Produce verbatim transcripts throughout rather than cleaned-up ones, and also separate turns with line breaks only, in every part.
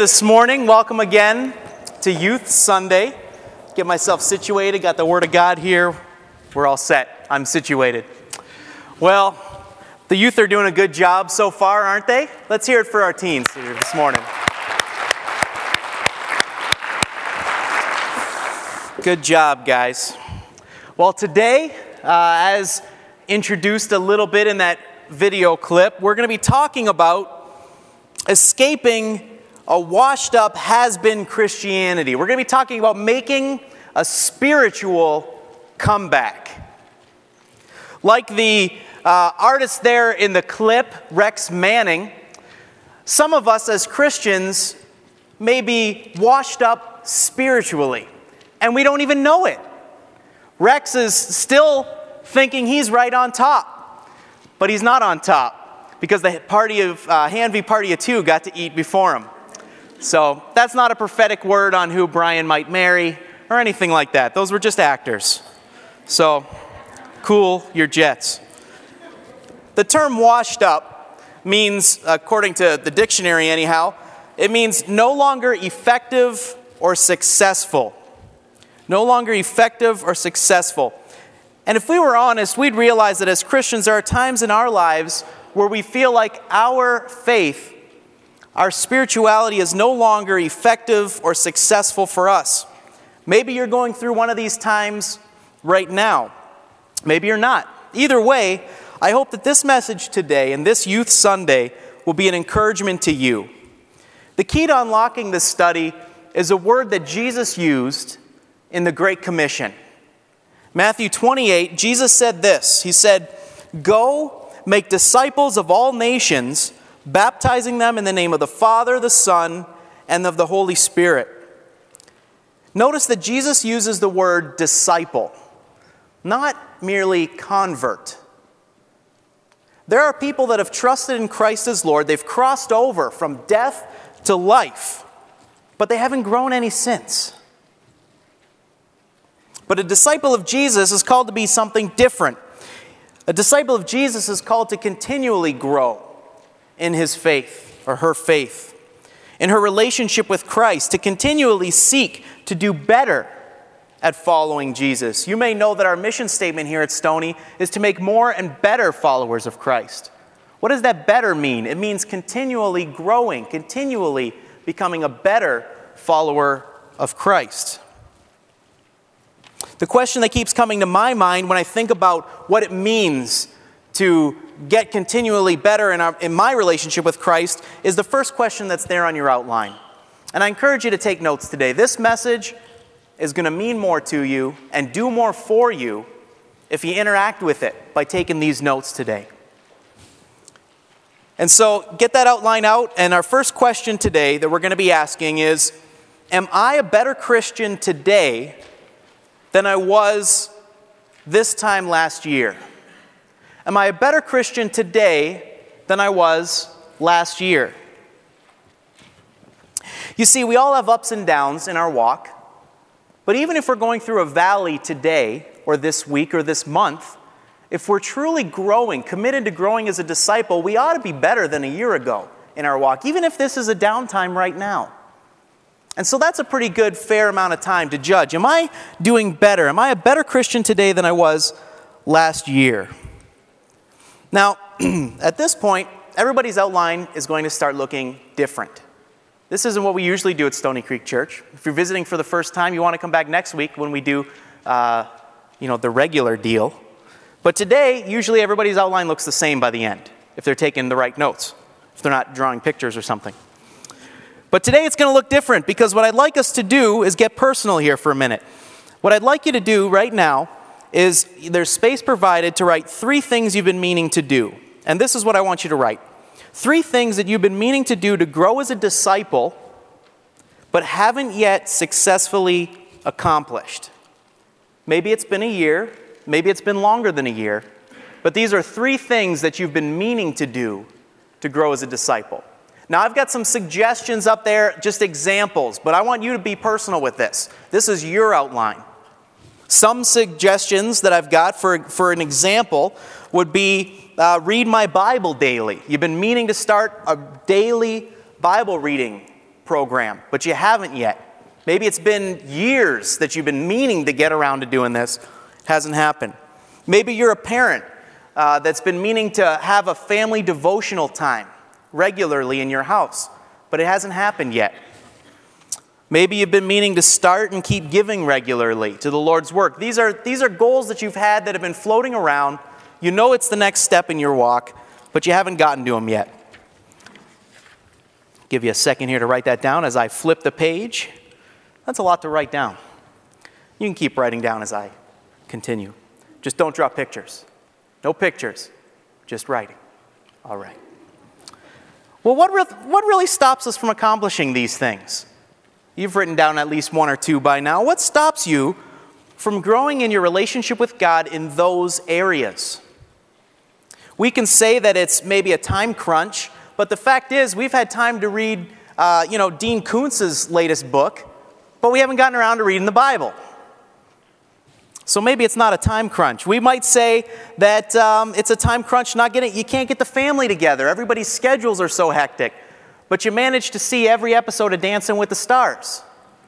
this morning. Welcome again to Youth Sunday. Get myself situated, got the Word of God here. We're all set. I'm situated. Well, the youth are doing a good job so far, aren't they? Let's hear it for our teens here this morning. Good job, guys. Well, today, uh, as introduced a little bit in that video clip, we're going to be talking about escaping a washed-up, has-been Christianity. We're going to be talking about making a spiritual comeback. Like the uh, artist there in the clip, Rex Manning, some of us as Christians may be washed up spiritually, and we don't even know it. Rex is still thinking he's right on top, but he's not on top because the party of uh, Hanvey Party of Two got to eat before him. So that's not a prophetic word on who Brian might marry or anything like that. Those were just actors. So cool your jets. The term washed up means, according to the dictionary anyhow, it means no longer effective or successful. No longer effective or successful. And if we were honest, we'd realize that as Christians, there are times in our lives where we feel like our faith, our spirituality is no longer effective or successful for us. Maybe you're going through one of these times right now. Maybe you're not. Either way, I hope that this message today and this Youth Sunday will be an encouragement to you. The key to unlocking this study is a word that Jesus used in the Great Commission. Matthew twenty-eight, Jesus said this. He said, "Go, make disciples of all nations, baptizing them in the name of the Father, the Son, and of the Holy Spirit." Notice that Jesus uses the word disciple, not merely convert. There are people that have trusted in Christ as Lord. They've crossed over from death to life, but they haven't grown any since. But a disciple of Jesus is called to be something different. A disciple of Jesus is called to continually grow in his faith, or her faith, in her relationship with Christ, to continually seek to do better at following Jesus. You may know that our mission statement here at Stony is to make more and better followers of Christ. What does that better mean? It means continually growing, continually becoming a better follower of Christ. The question that keeps coming to my mind when I think about what it means to get continually better in, our, in my relationship with Christ is the first question that's there on your outline. And I encourage you to take notes today. This message is going to mean more to you and do more for you if you interact with it by taking these notes today. And so get that outline out, and our first question today that we're going to be asking is, am I a better Christian today than I was this time last year? Am I a better Christian today than I was last year? You see, we all have ups and downs in our walk. But even if we're going through a valley today, or this week, or this month, if we're truly growing, committed to growing as a disciple, we ought to be better than a year ago in our walk, even if this is a downtime right now. And so that's a pretty good, fair amount of time to judge. Am I doing better? Am I a better Christian today than I was last year? Now, at this point, everybody's outline is going to start looking different. This isn't what we usually do at Stony Creek Church. If you're visiting for the first time, you want to come back next week when we do, uh, you know, the regular deal. But today, usually everybody's outline looks the same by the end, if they're taking the right notes, if they're not drawing pictures or something. But today it's going to look different because what I'd like us to do is get personal here for a minute. What I'd like you to do right now is there's space provided to write three things you've been meaning to do. And this is what I want you to write. Three things that you've been meaning to do to grow as a disciple, but haven't yet successfully accomplished. Maybe it's been a year, maybe it's been longer than a year, but these are three things that you've been meaning to do to grow as a disciple. Now, I've got some suggestions up there, just examples, but I want you to be personal with this. This is your outline. Some suggestions that I've got for, for an example would be uh, read my Bible daily. You've been meaning to start a daily Bible reading program, but you haven't yet. Maybe it's been years that you've been meaning to get around to doing this. Hasn't happened. Maybe you're a parent uh, that's been meaning to have a family devotional time regularly in your house, but it hasn't happened yet. Maybe you've been meaning to start and keep giving regularly to the Lord's work. These are, these are goals that you've had that have been floating around. You know it's the next step in your walk, but you haven't gotten to them yet. Give you a second here to write that down as I flip the page. That's a lot to write down. You can keep writing down as I continue. Just don't draw pictures. No pictures, just writing. All right. Well, what, re- what really stops us from accomplishing these things? You've written down at least one or two by now. What stops you from growing in your relationship with God in those areas? We can say that it's maybe a time crunch, but the fact is we've had time to read, uh, you know, Dean Koontz's latest book, but we haven't gotten around to reading the Bible. So maybe it's not a time crunch. We might say that um, it's a time crunch not getting, you can't get the family together. Everybody's schedules are so hectic. But you manage to see every episode of Dancing with the Stars.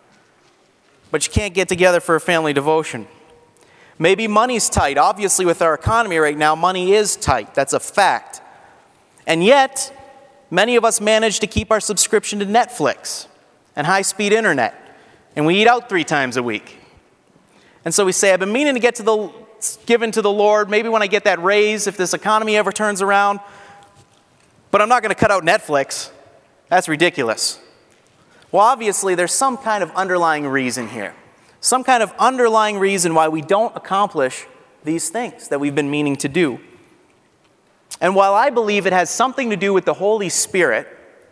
But you can't get together for a family devotion. Maybe money's tight. Obviously, with our economy right now, money is tight. That's a fact. And yet, many of us manage to keep our subscription to Netflix and high-speed internet. And we eat out three times a week. And so we say, I've been meaning to get to the given to the Lord. Maybe when I get that raise, if this economy ever turns around. But I'm not going to cut out Netflix. That's ridiculous. Well, obviously, there's some kind of underlying reason here. Some kind of underlying reason why we don't accomplish these things that we've been meaning to do. And while I believe it has something to do with the Holy Spirit,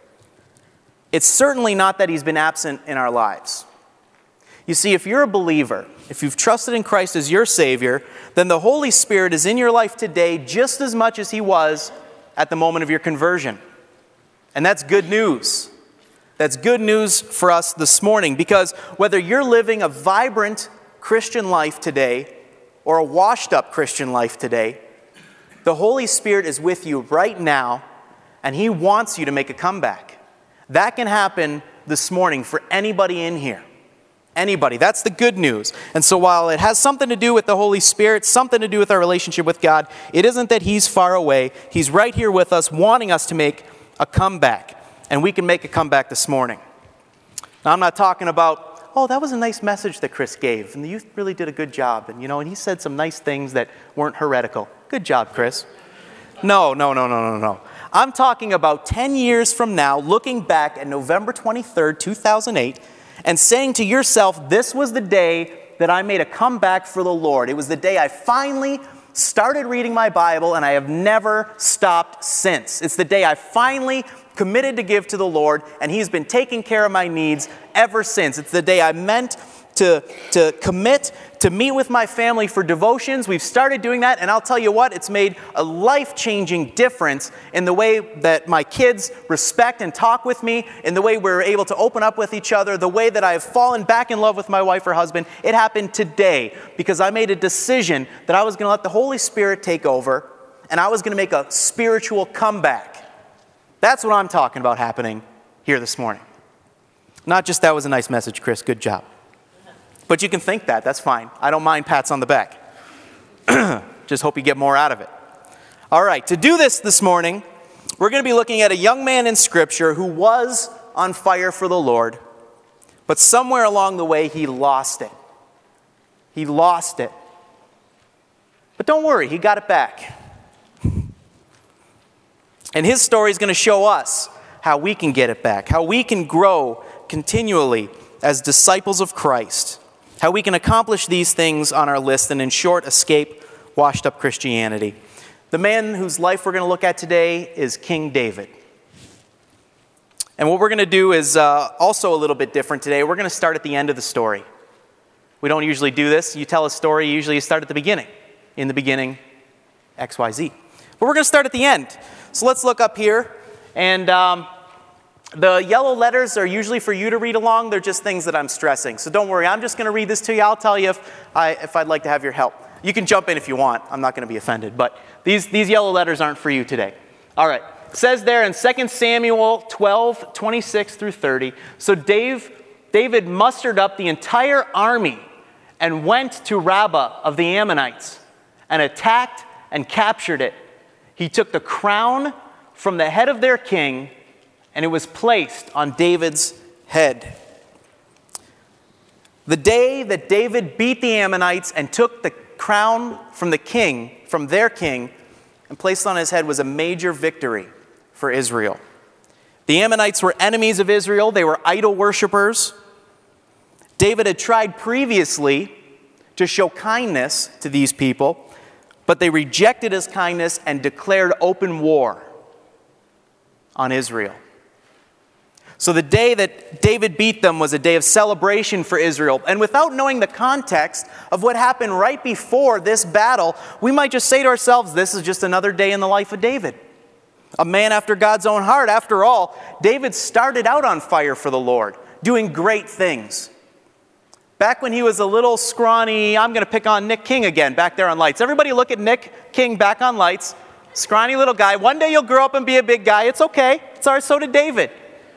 it's certainly not that He's been absent in our lives. You see, if you're a believer, if you've trusted in Christ as your Savior, then the Holy Spirit is in your life today just as much as He was at the moment of your conversion. And that's good news. That's good news for us this morning, because whether you're living a vibrant Christian life today or a washed-up Christian life today, the Holy Spirit is with you right now, and He wants you to make a comeback. That can happen this morning for anybody in here. Anybody. That's the good news. And so while it has something to do with the Holy Spirit, something to do with our relationship with God, it isn't that He's far away. He's right here with us, wanting us to make a comeback. And we can make a comeback this morning. Now, I'm not talking about, oh, that was a nice message that Chris gave, and the youth really did a good job. And, you know, and he said some nice things that weren't heretical. Good job, Chris. No, no, no, no, no, no. I'm talking about ten years from now, looking back at November twenty-third, two thousand eight, and saying to yourself, this was the day that I made a comeback for the Lord. It was the day I finally started reading my Bible, and I have never stopped since. It's the day I finally committed to give to the Lord, and He's been taking care of my needs ever since. It's the day I meant to, to commit to meet with my family for devotions. We've started doing that, and I'll tell you what, it's made a life-changing difference in the way that my kids respect and talk with me, in the way we're able to open up with each other, the way that I've fallen back in love with my wife or husband. It happened today because I made a decision that I was going to let the Holy Spirit take over, and I was going to make a spiritual comeback. That's what I'm talking about happening here this morning. Not just that was a nice message, Chris. Good job. But you can think that. That's fine. I don't mind pats on the back. Just hope you get more out of it. All right. To do this this morning, we're going to be looking at a young man in Scripture who was on fire for the Lord, but somewhere along the way he lost it. He lost it. But don't worry, he got it back. And his story is going to show us how we can get it back, how we can grow continually as disciples of Christ, how we can accomplish these things on our list and, in short, escape washed-up Christianity. The man whose life we're going to look at today is King David. And what we're going to do is uh, also a little bit different today. We're going to start at the end of the story. We don't usually do this. You tell a story, usually you start at the beginning. In the beginning, X Y Z. But we're going to start at the end. So let's look up here, and um, the yellow letters are usually for you to read along. They're just things that I'm stressing. So don't worry, I'm just going to read this to you. I'll tell you if, I, if I'd like to have your help. You can jump in if you want. I'm not going to be offended, but these, these yellow letters aren't for you today. All right, It says there in Second Samuel twelve, twenty-six through thirty, so Dave, David mustered up the entire army and went to Rabbah of the Ammonites and attacked and captured it. He took the crown from the head of their king, and it was placed on David's head. The day that David beat the Ammonites and took the crown from the king, from their king, and placed on his head was a major victory for Israel. The Ammonites were enemies of Israel. They were idol worshipers. David had tried previously to show kindness to these people, but they rejected his kindness and declared open war on Israel. So the day that David beat them was a day of celebration for Israel. And without knowing the context of what happened right before this battle, we might just say to ourselves, this is just another day in the life of David. A man after God's own heart. After all, David started out on fire for the Lord, doing great things. Back when he was a little scrawny, I'm going to pick on Nick King again, back there on lights. Everybody look at Nick King back on lights. Scrawny little guy. One day you'll grow up and be a big guy. It's okay. It's all right. So did David.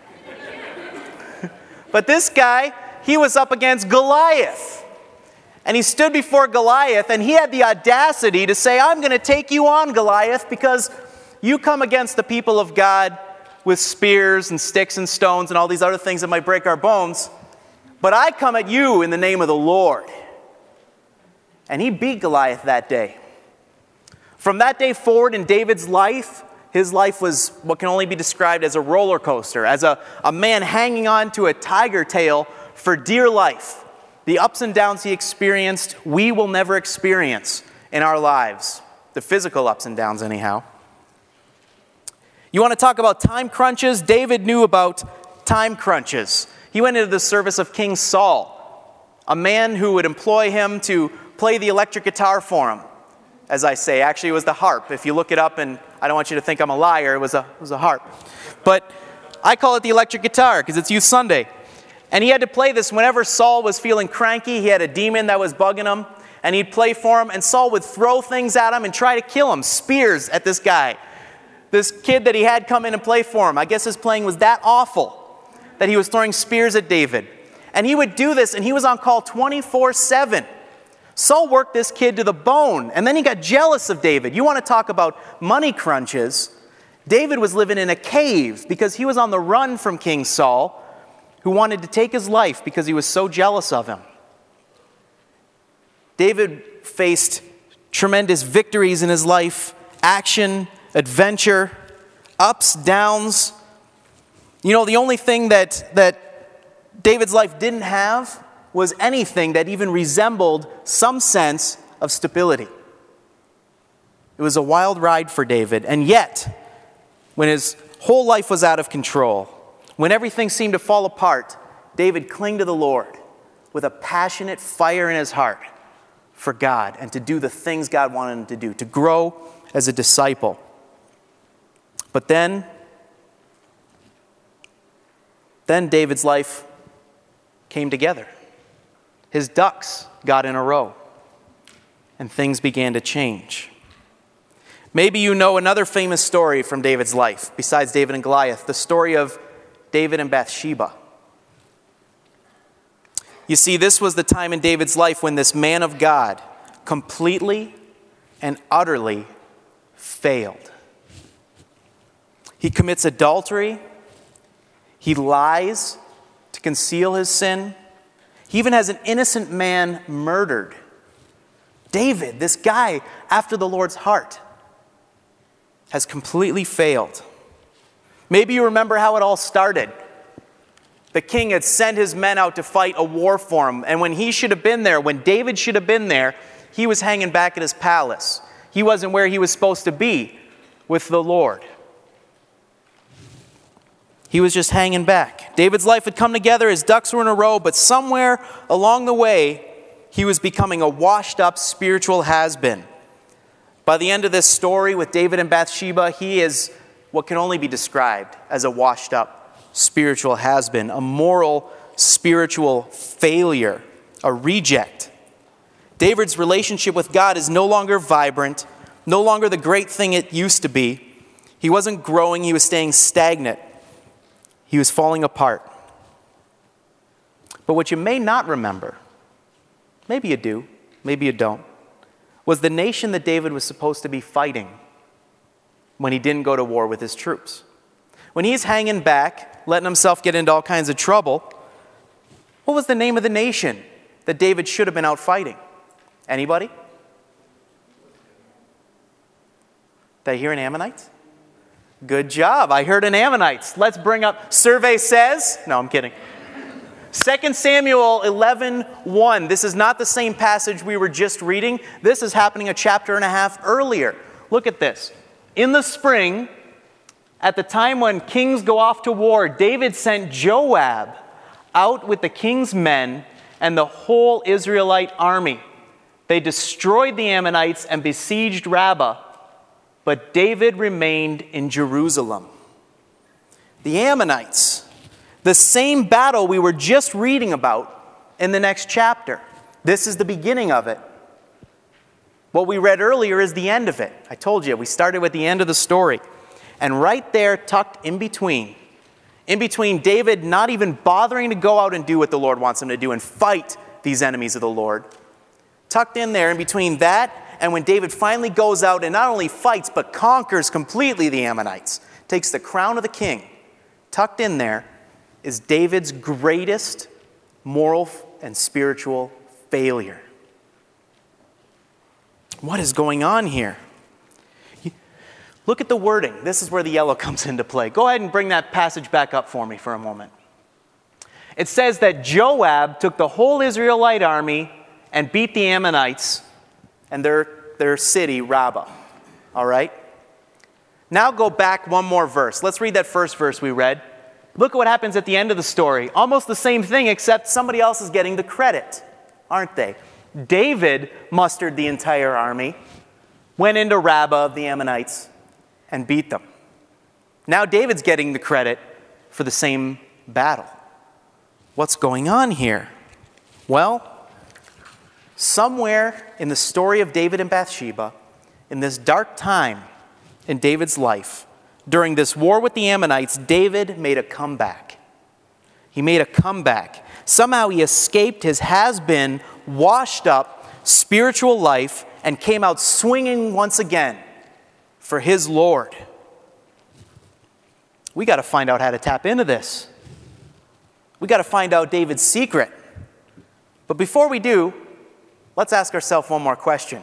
But this guy, he was up against Goliath. And he stood before Goliath, and he had the audacity to say, I'm going to take you on, Goliath, because you come against the people of God with spears and sticks and stones and all these other things that might break our bones. But I come at you in the name of the Lord. And he beat Goliath that day. From that day forward in David's life, his life was what can only be described as a roller coaster, as a, a man hanging on to a tiger tail for dear life. The ups and downs he experienced, we will never experience in our lives. The physical ups and downs, anyhow. You want to talk about time crunches? David knew about time crunches. He went into the service of King Saul, a man who would employ him to play the electric guitar for him. As I say, actually it was the harp. If you look it up, and I don't want you to think I'm a liar, it was a, it was a harp. But I call it the electric guitar because it's Youth Sunday. And he had to play this whenever Saul was feeling cranky. He had a demon that was bugging him, and he'd play for him, and Saul would throw things at him and try to kill him, spears at this guy. This kid that he had come in and play for him. I guess his playing was that awful that he was throwing spears at David. And he would do this, and he was on call twenty-four seven. Saul worked this kid to the bone, and then he got jealous of David. You want to talk about money crunches? David was living in a cave because he was on the run from King Saul, who wanted to take his life because he was so jealous of him. David faced tremendous victories in his life, action, adventure, ups, downs. You know, the only thing that, that David's life didn't have was anything that even resembled some sense of stability. It was a wild ride for David, and yet, when his whole life was out of control, when everything seemed to fall apart, David clung to the Lord with a passionate fire in his heart for God and to do the things God wanted him to do, to grow as a disciple. But then, then David's life came together. His ducks got in a row, and things began to change. Maybe you know another famous story from David's life, besides David and Goliath, the story of David and Bathsheba. You see, this was the time in David's life when this man of God completely and utterly failed. He commits adultery. He lies to conceal his sin. He even has an innocent man murdered. David, this guy after the Lord's heart, has completely failed. Maybe you remember how it all started. The king had sent his men out to fight a war for him, and when he should have been there, when David should have been there, he was hanging back at his palace. He wasn't where he was supposed to be with the Lord. He was just hanging back. David's life had come together, his ducks were in a row, but somewhere along the way, he was becoming a washed-up spiritual has-been. By the end of this story with David and Bathsheba, he is what can only be described as a washed-up spiritual has-been, a moral spiritual failure, a reject. David's relationship with God is no longer vibrant, no longer the great thing it used to be. He wasn't growing, he was staying stagnant. He was falling apart. But what you may not remember, maybe you do, maybe you don't, was the nation that David was supposed to be fighting when he didn't go to war with his troops. When he's hanging back, letting himself get into all kinds of trouble, what was the name of the nation that David should have been out fighting? Anybody? Did I hear an Ammonites? Good job. I heard an Ammonites. Let's bring up, survey says, no, I'm kidding. Second Samuel eleven one. This is not the same passage we were just reading. This is happening a chapter and a half earlier. Look at this. In the spring, at the time when kings go off to war, David sent Joab out with the king's men and the whole Israelite army. They destroyed the Ammonites and besieged Rabbah, but David remained in Jerusalem. The Ammonites, the same battle we were just reading about in the next chapter. This is the beginning of it. What we read earlier is the end of it. I told you, we started with the end of the story. And right there, tucked in between, in between David not even bothering to go out and do what the Lord wants him to do and fight these enemies of the Lord, tucked in there in between that and when David finally goes out and not only fights but conquers completely the Ammonites, takes the crown of the king, tucked in there is David's greatest moral and spiritual failure. What is going on here? Look at the wording. This is where the yellow comes into play. Go ahead and bring that passage back up for me for a moment. It says that Joab took the whole Israelite army and beat the Ammonites and their, their city, Rabbah. All right? Now go back one more verse. Let's read that first verse we read. Look at what happens at the end of the story. Almost the same thing, except somebody else is getting the credit, aren't they? David mustered the entire army, went into Rabbah of the Ammonites, and beat them. Now David's getting the credit for the same battle. What's going on here? Well, somewhere in the story of David and Bathsheba, in this dark time in David's life, during this war with the Ammonites, David made a comeback. He made a comeback. Somehow he escaped his has-been, washed-up spiritual life and came out swinging once again for his Lord. We got to find out how to tap into this. We got to find out David's secret. But before we do, let's ask ourselves one more question.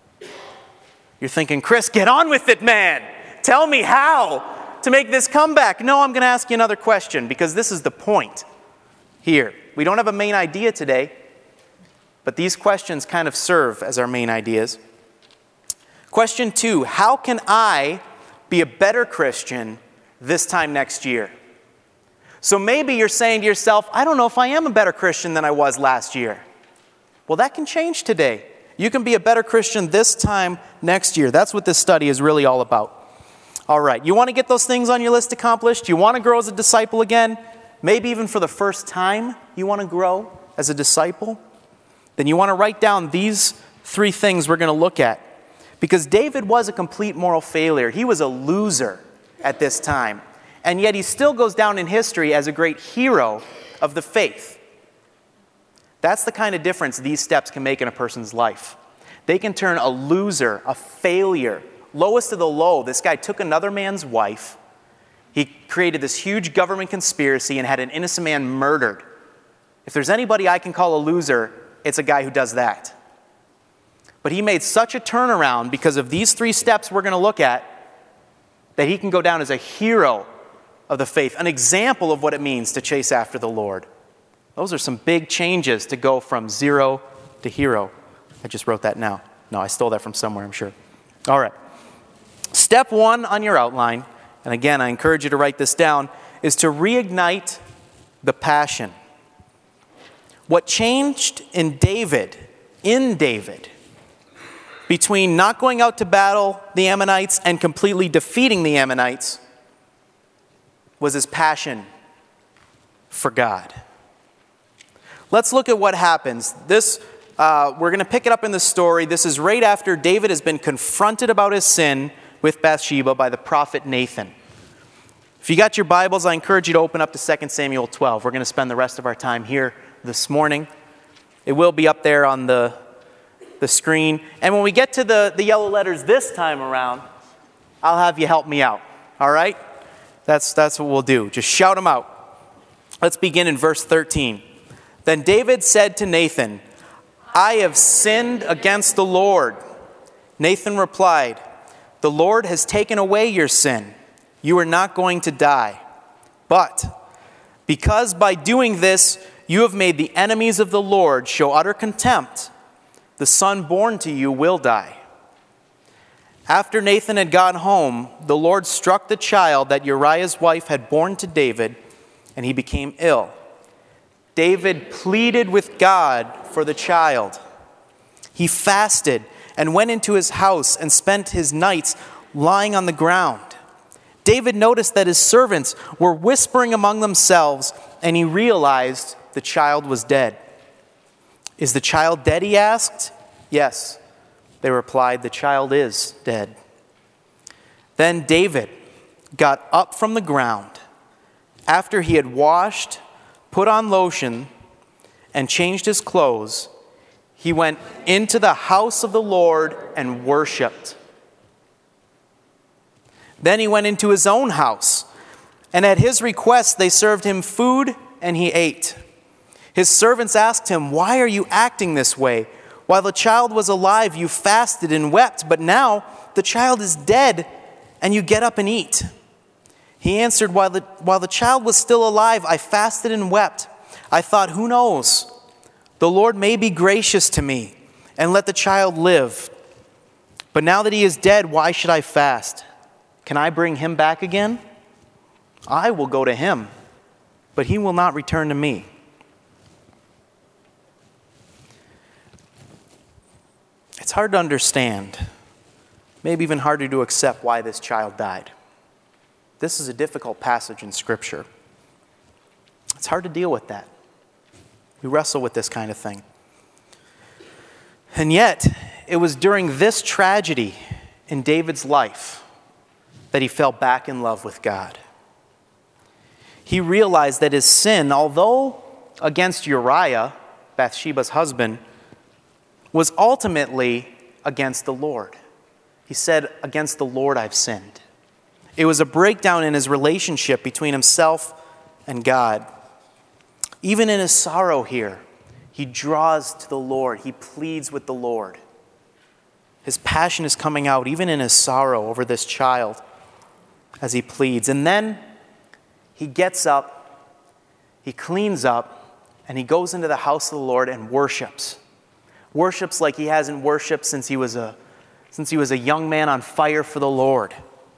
You're thinking, Chris, get on with it, man. Tell me how to make this comeback. No, I'm going to ask you another question because this is the point here. We don't have a main idea today, but these questions kind of serve as our main ideas. Question two, how can I be a better Christian this time next year? So maybe you're saying to yourself, I don't know if I am a better Christian than I was last year. Well, that can change today. You can be a better Christian this time next year. That's what this study is really all about. All right, you want to get those things on your list accomplished? You want to grow as a disciple again? Maybe even for the first time you want to grow as a disciple? Then you want to write down these three things we're going to look at. Because David was a complete moral failure. He was a loser at this time. And yet he still goes down in history as a great hero of the faith. That's the kind of difference these steps can make in a person's life. They can turn a loser, a failure, lowest of the low. This guy took another man's wife. He created this huge government conspiracy and had an innocent man murdered. If there's anybody I can call a loser, it's a guy who does that. But he made such a turnaround because of these three steps we're going to look at that he can go down as a hero of the faith, an example of what it means to chase after the Lord. Those are some big changes to go from zero to hero. I just wrote that now. No, I stole that from somewhere, I'm sure. All right. Step one on your outline, and again, I encourage you to write this down, is to reignite the passion. What changed in David, in David, between not going out to battle the Ammonites and completely defeating the Ammonites was his passion for God. Let's look at what happens. This, uh, we're going to pick it up in the story. This is right after David has been confronted about his sin with Bathsheba by the prophet Nathan. If you got your Bibles, I encourage you to open up to Second Samuel twelve. We're going to spend the rest of our time here this morning. It will be up there on the, the screen. And when we get to the, the yellow letters this time around, I'll have you help me out. All right? That's, that's what we'll do. Just shout them out. Let's begin in verse thirteen. Then David said to Nathan, I have sinned against the Lord. Nathan replied, the Lord has taken away your sin. You are not going to die. But because by doing this you have made the enemies of the Lord show utter contempt, the son born to you will die. After Nathan had gone home, the Lord struck the child that Uriah's wife had borne to David, and he became ill. David pleaded with God for the child. He fasted and went into his house and spent his nights lying on the ground. David noticed that his servants were whispering among themselves, and he realized the child was dead. Is the child dead, he asked. Yes, they replied, the child is dead. Then David got up from the ground after he had washed, put on lotion, and changed his clothes. He went into the house of the Lord and worshiped. Then he went into his own house, and at his request they served him food, and he ate. His servants asked him, why are you acting this way? While the child was alive, you fasted and wept, but now the child is dead, and you get up and eat. He answered, while the, while the child was still alive, I fasted and wept. I thought, who knows? The Lord may be gracious to me and let the child live. But now that he is dead, why should I fast? Can I bring him back again? I will go to him, but he will not return to me. It's hard to understand, maybe even harder to accept why this child died. This is a difficult passage in Scripture. It's hard to deal with that. We wrestle with this kind of thing. And yet, it was during this tragedy in David's life that he fell back in love with God. He realized that his sin, although against Uriah, Bathsheba's husband, was ultimately against the Lord. He said, against the Lord I've sinned. It was a breakdown in his relationship between himself and God. Even in his sorrow here, he draws to the Lord. He pleads with the Lord. His passion is coming out even in his sorrow over this child as he pleads. And then he gets up, he cleans up, and he goes into the house of the Lord and worships. Worships like he hasn't worshipped since he was a, since he was a young man on fire for the Lord.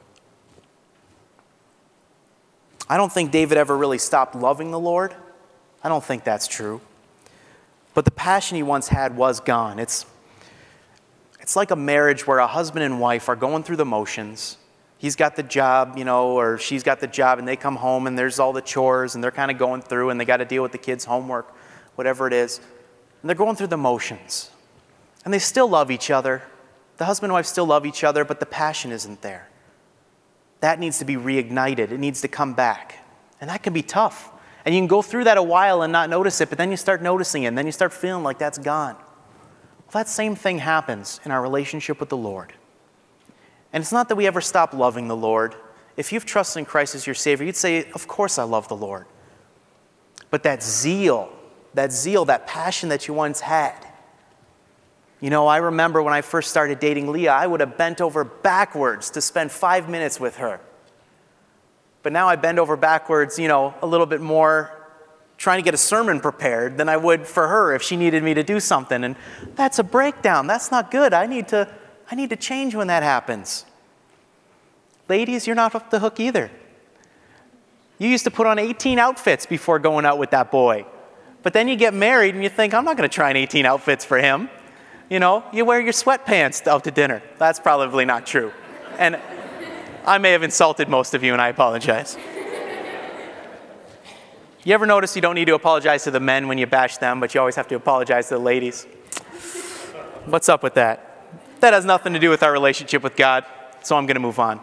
I don't think David ever really stopped loving the Lord. I don't think that's true. But the passion he once had was gone. It's, it's like a marriage where a husband and wife are going through the motions. He's got the job, you know, or she's got the job, and they come home and there's all the chores and they're kind of going through and they got to deal with the kids' homework, whatever it is. And they're going through the motions. And they still love each other. The husband and wife still love each other, but the passion isn't there. That needs to be reignited. It needs to come back. And that can be tough. And you can go through that a while and not notice it, but then you start noticing it, and then you start feeling like that's gone. Well, that same thing happens in our relationship with the Lord. And it's not that we ever stop loving the Lord. If you've trusted in Christ as your Savior, you'd say, of course I love the Lord. But that zeal, that zeal, that passion that you once had. You know, I remember when I first started dating Leah, I would have bent over backwards to spend five minutes with her. But now I bend over backwards, you know, a little bit more trying to get a sermon prepared than I would for her if she needed me to do something. And that's a breakdown. That's not good. I need to, I need to change when that happens. Ladies, you're not off the hook either. You used to put on eighteen outfits before going out with that boy. But then you get married and you think, I'm not going to try on eighteen outfits for him. You know, you wear your sweatpants out to dinner. That's probably not true. And I may have insulted most of you, and I apologize. You ever notice you don't need to apologize to the men when you bash them, but you always have to apologize to the ladies? What's up with that? That has nothing to do with our relationship with God. so I'm going to move on.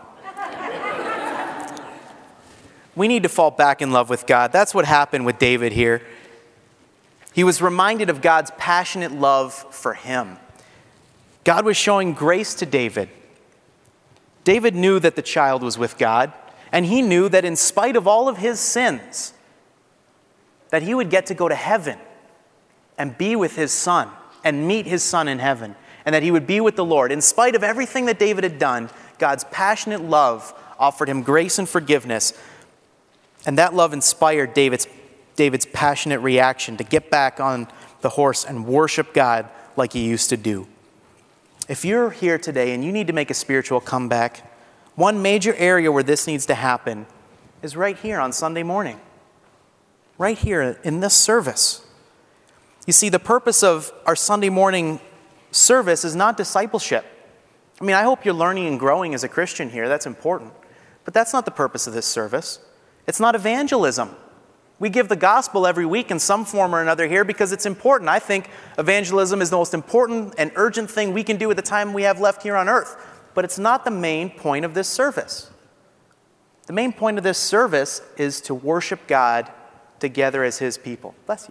We need to fall back in love with God. That's what happened with David here. He was reminded of God's passionate love for him. God was showing grace to David. David knew that the child was with God, and he knew that in spite of all of his sins, that he would get to go to heaven and be with his son and meet his son in heaven, and that he would be with the Lord. In spite of everything that David had done, God's passionate love offered him grace and forgiveness, and that love inspired David's, David's passionate reaction to get back on the horse and worship God like he used to do. If you're here today and you need to make a spiritual comeback, one major area where this needs to happen is right here on Sunday morning. Right here in this service. You see, the purpose of our Sunday morning service is not discipleship. I mean, I hope you're learning and growing as a Christian here. That's important. But that's not the purpose of this service. It's not evangelism. We give the gospel every week in some form or another here because it's important. I think evangelism is the most important and urgent thing we can do at the time we have left here on earth. But it's not the main point of this service. The main point of this service is to worship God together as his people. Bless you.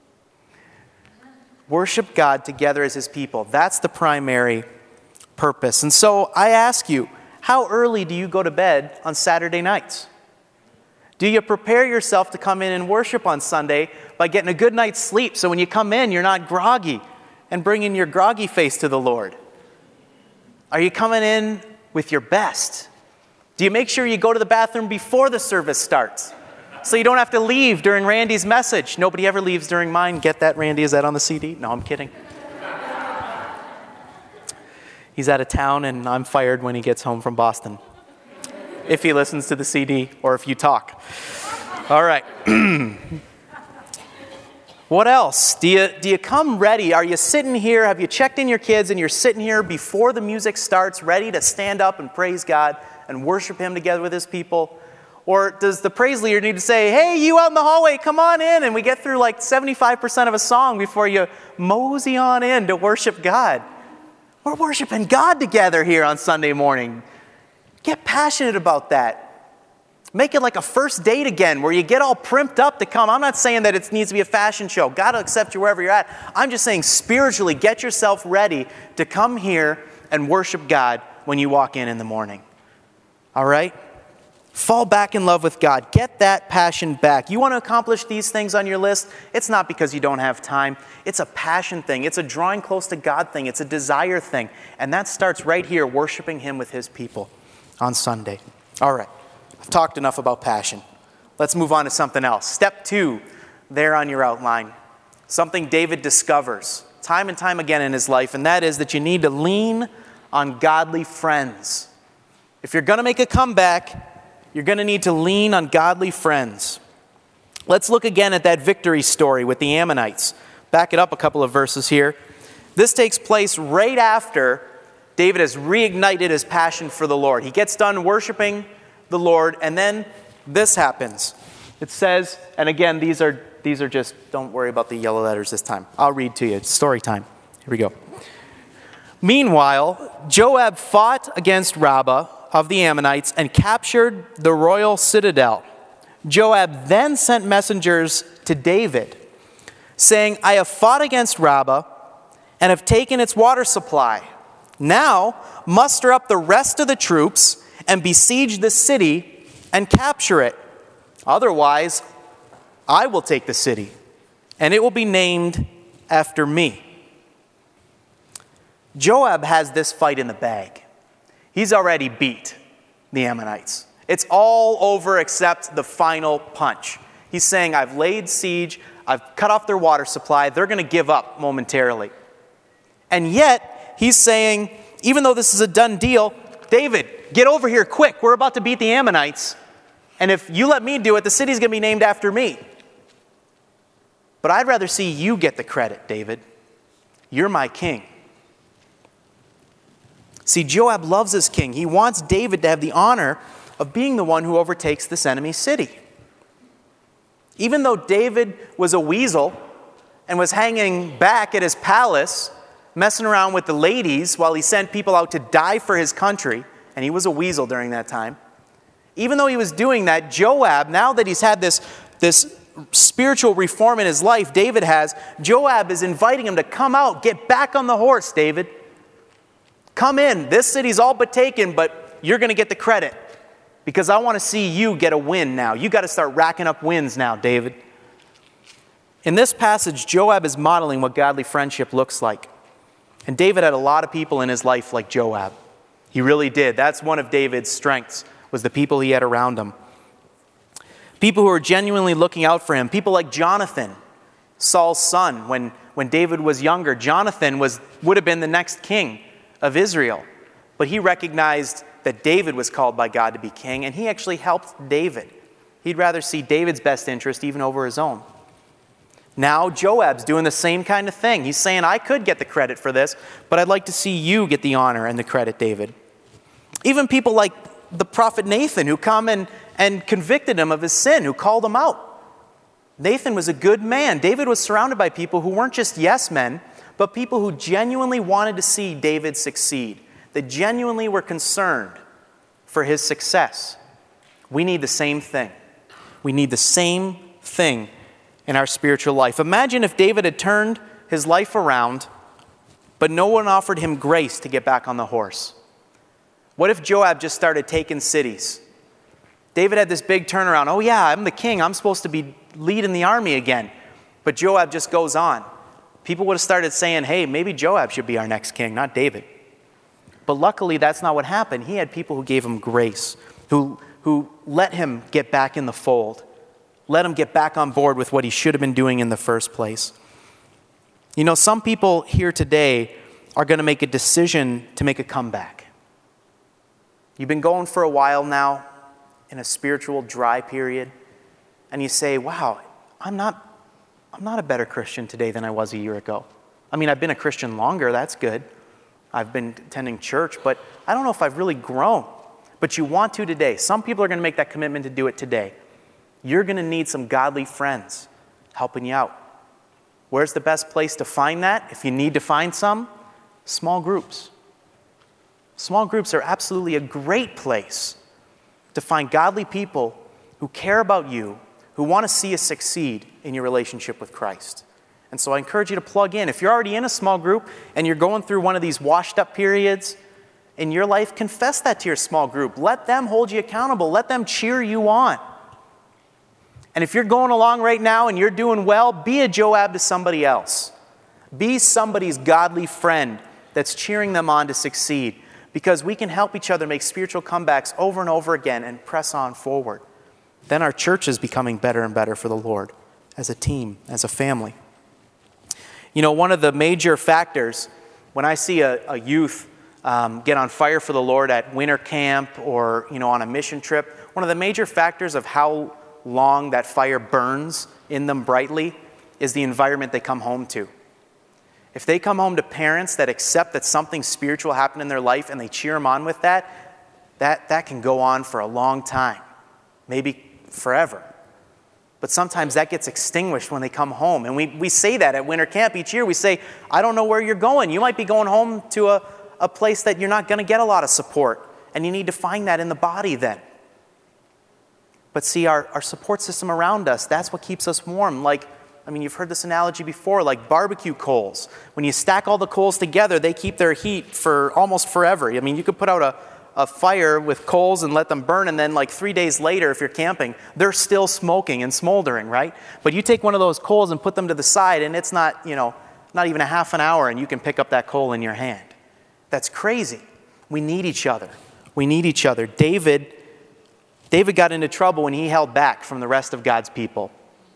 Worship God together as his people. That's the primary purpose. And so I ask you, how early do you go to bed on Saturday nights? Do you prepare yourself to come in and worship on Sunday by getting a good night's sleep so when you come in, you're not groggy and bringing your groggy face to the Lord? Are you coming in with your best? Do you make sure you go to the bathroom before the service starts so you don't have to leave during Randy's message? Nobody ever leaves during mine. Get that, Randy? Is that on the C D? No, I'm kidding. He's out of town and I'm fired when he gets home from Boston. If he listens to the C D or if you talk. All right. What else? Do you, do you come ready? Are you sitting here? Have you checked in your kids and you're sitting here before the music starts, ready to stand up and praise God and worship him together with his people? Or does the praise leader need to say, hey, you out in the hallway, come on in, and we get through like seventy-five percent of a song before you mosey on in to worship God? We're worshiping God together here on Sunday morning. Get passionate about that. Make it like a first date again where you get all primped up to come. I'm not saying that it needs to be a fashion show. God will accept you wherever you're at. I'm just saying spiritually get yourself ready to come here and worship God when you walk in in the morning. All right? Fall back in love with God. Get that passion back. You want to accomplish these things on your list? It's not because you don't have time. It's a passion thing. It's a drawing close to God thing. It's a desire thing. And that starts right here, worshiping him with his people on Sunday. All right. I've talked enough about passion. Let's move on to something else. Step two, there on your outline. Something David discovers time and time again in his life, and that is that you need to lean on godly friends. If you're going to make a comeback, you're going to need to lean on godly friends. Let's look again at that victory story with the Ammonites. Back it up a couple of verses here. This takes place right after David has reignited his passion for the Lord. He gets done worshiping the Lord, and then this happens. It says, and again, these are these are just, don't worry about the yellow letters this time. I'll read to you. It's story time. Here we go. Meanwhile, Joab fought against Rabbah of the Ammonites and captured the royal citadel. Joab then sent messengers to David, saying, I have fought against Rabbah and have taken its water supply. Now muster up the rest of the troops and besiege the city and capture it. Otherwise, I will take the city, and it will be named after me. Joab has this fight in the bag. He's already beat the Ammonites. It's all over except the final punch. He's saying, I've laid siege, I've cut off their water supply, they're going to give up momentarily. And yet, he's saying, even though this is a done deal, David, get over here quick. We're about to beat the Ammonites. And if you let me do it, the city's going to be named after me. But I'd rather see you get the credit, David. You're my king. See, Joab loves his king. He wants David to have the honor of being the one who overtakes this enemy city. Even though David was a weasel and was hanging back at his palace, messing around with the ladies while he sent people out to die for his country and he was a weasel during that time. Even though he was doing that, Joab, now that he's had this, this spiritual reform in his life, David has, Joab is inviting him to come out, get back on the horse, David. Come in. This city's all but taken, but you're going to get the credit because I want to see you get a win now. You got to start racking up wins now, David. In this passage, Joab is modeling what godly friendship looks like. And David had a lot of people in his life like Joab. He really did. That's one of David's strengths, was the people he had around him. People who were genuinely looking out for him. People like Jonathan, Saul's son. When, when David was younger, Jonathan was, would have been the next king of Israel. But he recognized that David was called by God to be king, and he actually helped David. He'd rather see David's best interest even over his own. Now Joab's doing the same kind of thing. He's saying, I could get the credit for this, but I'd like to see you get the honor and the credit, David. Even people like the prophet Nathan, who come and, and convicted him of his sin, who called him out. Nathan was a good man. David was surrounded by people who weren't just yes men, but people who genuinely wanted to see David succeed. That genuinely were concerned for his success. We need the same thing. We need the same thing in our spiritual life. Imagine if David had turned his life around, but no one offered him grace to get back on the horse. What if Joab just started taking cities? David had this big turnaround. Oh yeah, I'm the king. I'm supposed to be leading the army again. But Joab just goes on. People would have started saying, hey, maybe Joab should be our next king, not David. But luckily, that's not what happened. He had people who gave him grace, who, who let him get back in the fold, let him get back on board with what he should have been doing in the first place. You know, some people here today are going to make a decision to make a comeback. You've been going for a while now in a spiritual dry period, and you say, wow, I'm not I'm not a better Christian today than I was a year ago. I mean, I've been a Christian longer, that's good. I've been attending church, but I don't know if I've really grown. But you want to today. Some people are going to make that commitment to do it today. You're going to need some godly friends helping you out. Where's the best place to find that? If you need to find some, small groups. Small groups are absolutely a great place to find godly people who care about you, who want to see you succeed in your relationship with Christ. And so I encourage you to plug in. If you're already in a small group and you're going through one of these washed up periods in your life, confess that to your small group. Let them hold you accountable. Let them cheer you on. And if you're going along right now and you're doing well, be a Joab to somebody else. Be somebody's godly friend that's cheering them on to succeed, because we can help each other make spiritual comebacks over and over again and press on forward. Then our church is becoming better and better for the Lord as a team, as a family. You know, one of the major factors when I see a, a youth um, get on fire for the Lord at winter camp or, you know, on a mission trip, one of the major factors of how long that fire burns in them brightly is the environment they come home to. If they come home to parents that accept that something spiritual happened in their life and they cheer them on with that, that, that can go on for a long time, maybe forever. But sometimes that gets extinguished when they come home. And we, we say that at winter camp each year. We say, I don't know where you're going. You might be going home to a, a place that you're not going to get a lot of support. And you need to find that in the body then. But see, our, our support system around us, that's what keeps us warm. Like, I mean, you've heard this analogy before, like barbecue coals. When you stack all the coals together, they keep their heat for almost forever. I mean, you could put out a, a fire with coals and let them burn, and then like three days later, if you're camping, they're still smoking and smoldering, right? But you take one of those coals and put them to the side, and it's not, you know, not even a half an hour, and you can pick up that coal in your hand. That's crazy. We need each other. We need each other. David, David got into trouble when he held back from the rest of God's people.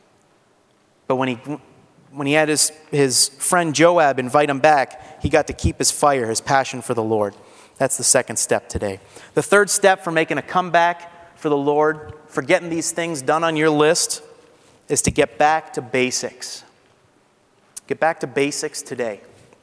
But when he when he had his, his friend Joab invite him back, he got to keep his fire, his passion for the Lord. That's the second step today. The third step for making a comeback for the Lord, for getting these things done on your list, is to get back to basics. Get back to basics today.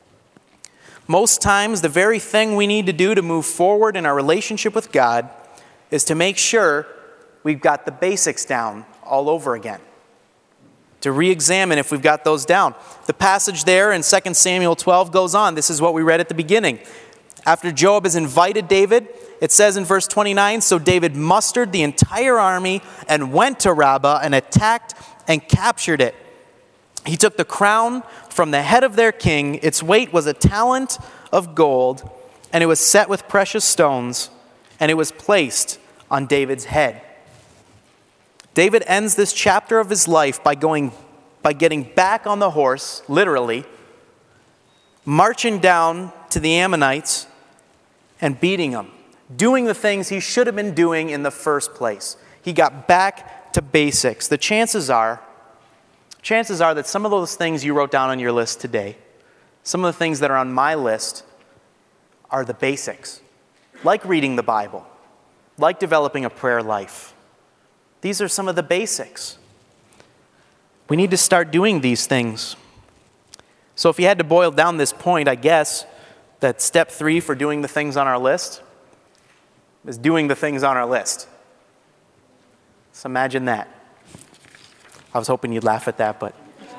Most times, the very thing we need to do to move forward in our relationship with God is to make sure we've got the basics down all over again. To re-examine if we've got those down. The passage there in Second Samuel twelve goes on. This is what we read at the beginning. After Joab has invited David it says in verse twenty-nine, so David mustered the entire army and went to Rabbah and attacked and captured it. He took the crown from the head of their king. Its weight was a talent of gold, and it was set with precious stones, and it was placed on David's head. David ends this chapter of his life by going, by getting back on the horse, literally, marching down to the Ammonites and beating them, doing the things he should have been doing in the first place. He got back to basics. The chances are, chances are that some of those things you wrote down on your list today, some of the things that are on my list, are the basics, like reading the Bible, like developing a prayer life. These are some of the basics. We need to start doing these things. So if you had to boil down this point, I guess that step three for doing the things on our list is doing the things on our list. So imagine that. I was hoping you'd laugh at that, but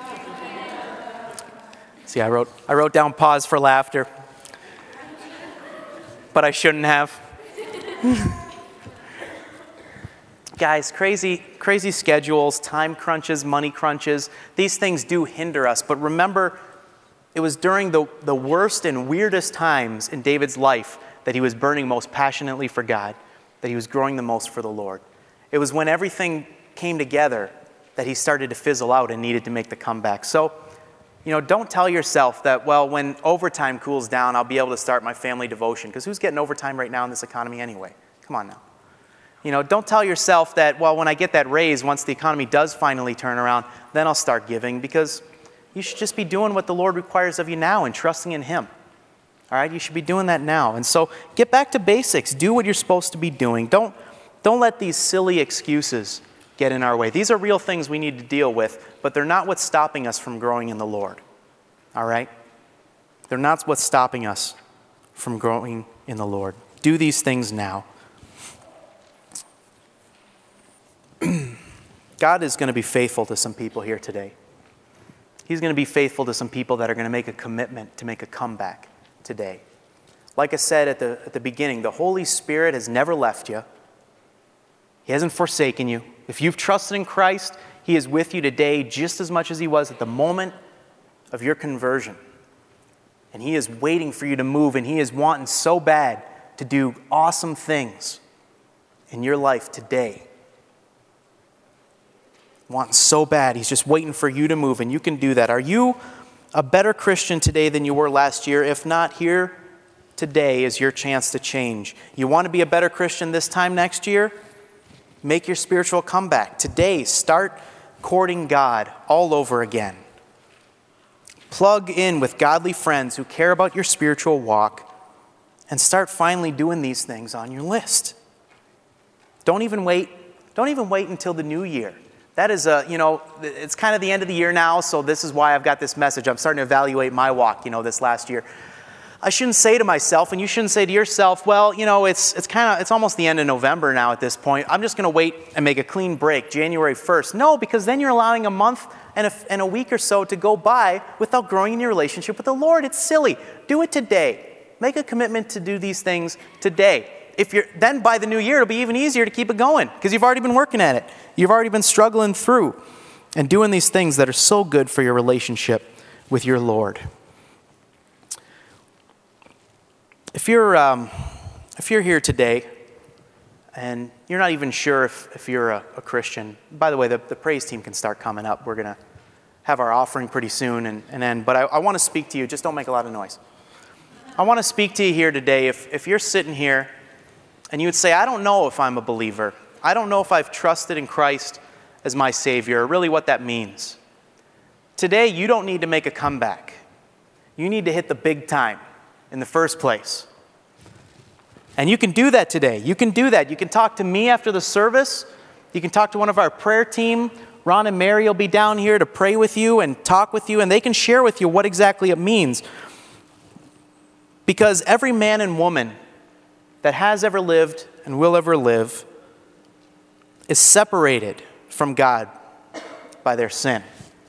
see, I wrote I wrote down pause for laughter, but I shouldn't have. Guys, crazy, crazy schedules, time crunches, money crunches, these things do hinder us. But remember, it was during the, the worst and weirdest times in David's life that he was burning most passionately for God, that he was growing the most for the Lord. It was when everything came together that he started to fizzle out and needed to make the comeback. So, you know, don't tell yourself that, well, when overtime cools down, I'll be able to start my family devotion. Because who's getting overtime right now in this economy anyway? Come on now. You know, don't tell yourself that, well, when I get that raise, once the economy does finally turn around, then I'll start giving. Because you should just be doing what the Lord requires of you now and trusting in Him. All right? You should be doing that now. And so get back to basics. Do what you're supposed to be doing. Don't, don't let these silly excuses get in our way. These are real things we need to deal with, but they're not what's stopping us from growing in the Lord. All right? They're not what's stopping us from growing in the Lord. Do these things now. God is going to be faithful to some people here today. He's going to be faithful to some people that are going to make a commitment to make a comeback today. Like I said at the, at the beginning, the Holy Spirit has never left you. He hasn't forsaken you. If you've trusted in Christ, He is with you today just as much as He was at the moment of your conversion. And He is waiting for you to move, and He is wanting so bad to do awesome things in your life today. Wanting so bad. He's just waiting for you to move, and you can do that. Are you a better Christian today than you were last year? If not, here today is your chance to change. You want to be a better Christian this time next year? Make your spiritual comeback. Today, start courting God all over again. Plug in with godly friends who care about your spiritual walk and start finally doing these things on your list. Don't even wait. Don't even wait until the new year. That is a, you know, it's kind of the end of the year now, so this is why I've got this message. I'm starting to evaluate my walk, you know, this last year. I shouldn't say to myself, and you shouldn't say to yourself, well, you know, it's it's kind of, it's almost the end of November now at this point. I'm just going to wait and make a clean break, January first. No, because then you're allowing a month and a, and a week or so to go by without growing in your relationship with the Lord. It's silly. Do it today. Make a commitment to do these things today. If you're, then by the new year, it'll be even easier to keep it going because you've already been working at it. You've already been struggling through and doing these things that are so good for your relationship with your Lord. If you're, um, if you're here today and you're not even sure if, if you're a, a Christian, by the way, the, the praise team can start coming up. We're going to have our offering pretty soon and, and end. But I, I want to speak to you. Just don't make a lot of noise. I want to speak to you here today. If, if you're sitting here and you would say, I don't know if I'm a believer. I don't know if I've trusted in Christ as my Savior, or really what that means. Today, you don't need to make a comeback. You need to hit the big time in the first place. And you can do that today. You can do that. You can talk to me after the service. You can talk to one of our prayer team. Ron and Mary will be down here to pray with you and talk with you, and they can share with you what exactly it means. Because every man and woman that has ever lived and will ever live is separated from God by their sin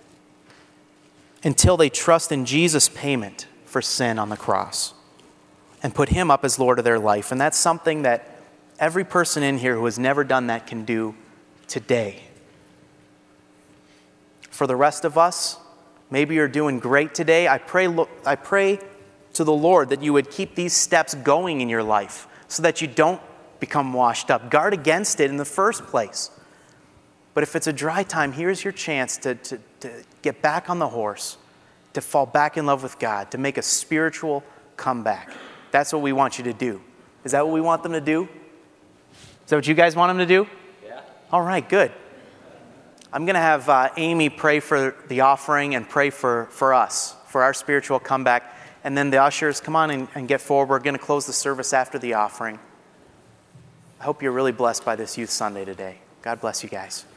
until they trust in Jesus' payment for sin on the cross. and put him up as Lord of their life. And that's something that every person in here who has never done that can do today. For the rest of us, maybe you're doing great today. I pray, I pray to the Lord that you would keep these steps going in your life so that you don't become washed up. Guard against it in the first place. But if it's a dry time, here's your chance to, to, to get back on the horse, to fall back in love with God, to make a spiritual comeback. That's what we want you to do. Is that what we want them to do? Is that what you guys want them to do?
Yeah.
All right, good. I'm going to have uh, Amy pray for the offering and pray for, for us, for our spiritual comeback. And then the ushers, come on and, and get forward. We're going to close the service after the offering. I hope you're really blessed by this Youth Sunday today. God bless you guys.